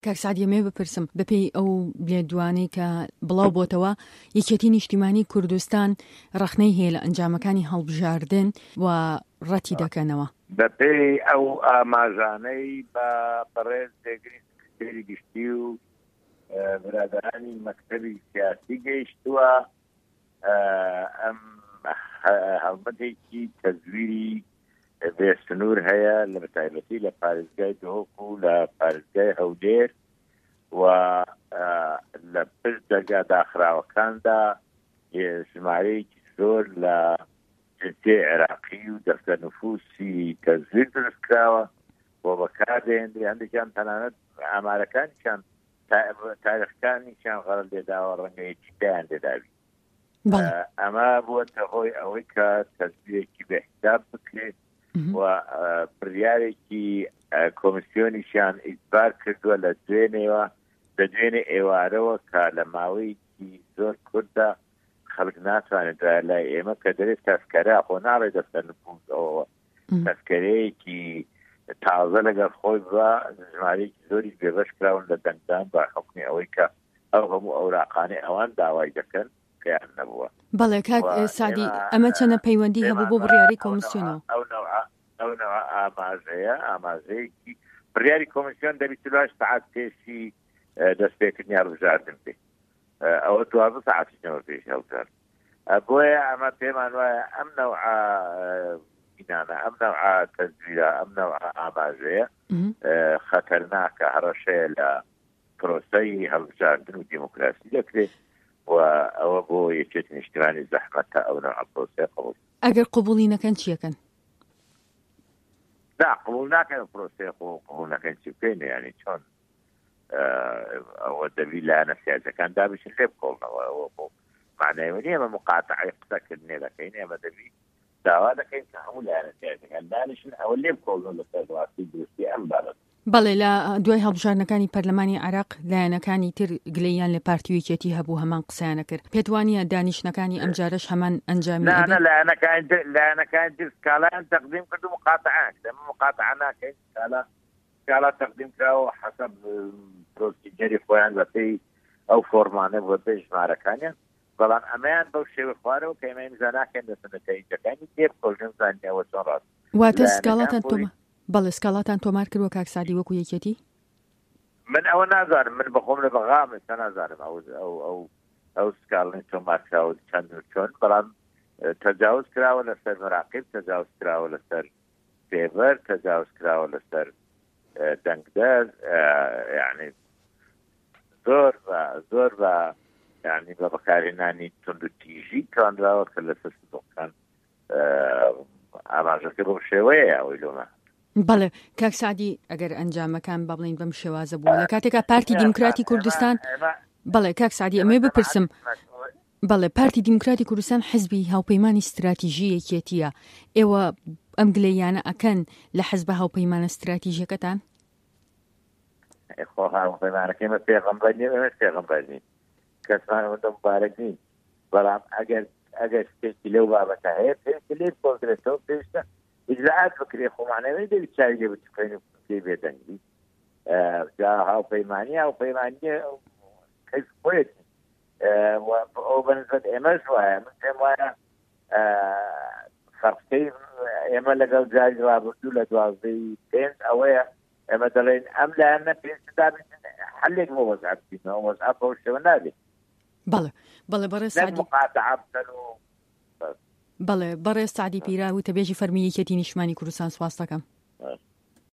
کاک سعدی ئەمێ بپرسم بەپێی ئەو بڵێدوانەی کە بڵاو بۆتەوە یەکێتی نیشتیمانی کوردستان ڕەخنەی هەیە لە ئەنجامەکانی هەڵبژاردن و ڕەتی دەکەنەوە بەپێی ئەو ئاماژانەی بە بەڕێز دەگری سکرتێری گشتی و برادرانی مەکتەبی سیاسی گەیشتووە ئەم هەڵمەتێکی تەزویری بێسنوور هەیە لە بەتایبەتی لە پارێزگای دهۆک و لە پارێزگای هەولێر و لە پشت دەرگا داخراوەکاندا ژمارەیەکی زۆر لە جنسیە عێراقی و دەفتەر نفوسی تەزویر دروستکراوە بۆ بەکاردێنرێ هەندێکیان تەنانەت ئامارەکانیشان تاریخەکانیشان غەڵت لێداوە ڕەنگەیەکی دایان لێداوی ئەمە بووەتە هۆی ئەوەی کە تەزویرێکی بەحساب بکرێت و بڕیارێکی کۆمیسیۆنیشان ئیجبار کردووە لە دوێنێ ئێوارەوە کە لە ماوەیەکی زۆر کووردا خەڵک ناتوانێت دوای لای ئێمە کە دەرێت تەسکەرە خۆ ناڕێ دەستە نفوذەوە تەسکەرەیەکی تازە لەگەڵ خۆی بە ژمارەیەکی زۆری بێبەش کراون لە دەنگدان بە حکمی ئەوەی کە ئەو هەموو ئەوراقانەی ئەوان داوای دەکەن کەیان نەبووە. بەڵێ کاک سعدی ئەمە چەنە پەیوەندی هەبوو بۆ بڕیاری کۆمیسیۆنەوە ئەو نەوە ئاماژەیەکی بڕیاری کۆمیسیۆن دەبێت 8 ساعت پێشی دەستپێکردنی هەڵبژاردن بێ ئەوە 12 ساعتیشەوە پێش هەڵبژارد بۆیە ئەمە پێمان وایە ئەم نەوعە بینانە ئەم نەوعە تەزویرە ئەم نەوعە ئاماژەیە خەتەرناکە هەڕەشەیە لە پرۆسەی هەڵبژاردن و دیموکراسی دەکرێت و ئەوە بۆ یەکێتی نیشتیمانی زەحمەتە ئەو نەوعە پرۆسەی قبوڵ ئەگەر قبوڵی نەکەن چیەکەن؟ قبول ناکەن پرۆسەی قبول نەکەن چی بکەین یعنی چۆن ئەوە دەبی لایەنە سیاسەکان دابشن لێ بکۆڵنەوە ئەوە بۆ معنەیەوە نیە ئەمە مقاتعەی قسەکردنێ دەکەین ئێمە دەبی داوا دەکەین کە هەموو لایەنە سیاسەکان دانیشن ئەوە لێ بکۆڵنەوە لەسەر ڕاستی دروستی ئەم بابەت. بەڵێ لە دوای هەڵبژاردنەکانی پەرلەمانی عێراق لایەنەکانی تر گلەییان لە پارتی یەکێتی هەبوو هەمان قسەیانە کرد پێت وانیە دانیشتنەکانی ئەمجارەش هەمان ئەنجامی لایەنەکانی تر سکاڵیان تەقدیم کرد و مقاتعان دەمە مقاتعە ناکەین سکاڵا تەقدیم کراوە حەسەب پرۆسیجەری خۆیان بەپێی ئەو فۆرمانە بۆ پێی ژمارەکانیان بەڵام ئەمەیان بەو شێوە خوارەوە کە ئێمە ئیمزا ناکەین لە سەنەتەیەکانی تێبکەوژن زانیەوە چۆن ڕاست واتە سکاڵاتان تۆمە بەڵێ سکاڵاتان تۆمار کردوە کاک سعدی وەکو یەکێتی؟ من ئەوە نازانم من بەخۆم لە بەغامە تا نازانم ئەو سکاڵنی تۆمار کراوە چەند چۆن بەڵام تەجاوز کراوە لەسەر مراقب تەجاوز کراوە لەسەر پێبەر تەجاوز کراوە لەسەر دەنگدەر یعنی زۆر بە یعنی بە بەکارهێنانی تند و تیژی کراندراوە کە لەسەر سندوقەکان ئاماژەکە بەم شێوەیە ئەوەی لۆمە. بەڵێ کاک سعدی ئەگەر ئەنجامەکان بە بڵین بەم شێوازە بوو لە کاتێکا پارتی دیموکراتی کوردستان بەڵێ کاک سعدی ئەمێ بپرسم بەڵێ پارتی دیموکراتی کوردستان حزبی هاوپەیمانی استراتیژی یەکێتیە ئێوە ئەم گلەیانە ئەکەن لە حزب هاوپەیمانە استراتیژیەکەتان؟ خۆ هاوپەیمانەکەی ئێمە پێغەمبەر نین ئێمە پێغەمبەر نین کەسمان ئەوەندە مبارەک نین بەڵام ئەگەر شتێکی لەو بابەتە هەیە پێویستە لێ بکۆڵدرێتەوە پێویستە ئیجراعات بکرێ خۆمانەوەی دەبی چاوی لێ بچکەین و پێی بێدەنگی جا هاوپەیمانیە کەس خۆیەتی ئەو بەنسبەت ئێمەش وایە من پێم وایە خەفکەی ئێمە لەگەڵ جاری ڕابردوو لە 12 ئەوەیە ئێمە دەڵێن ئەم لایەنە پێویستە دابێتن حەلێک بۆ وەزعە بکەینەوە وەزعە بەو شێوە نابێت. بەڵێ بەڕێز سعدی بەڵێ بەڕێز سعدی پیرا و تەبێژی فەرمی یەکێتی نیشتیمانی کوردستان سواز دەکەم.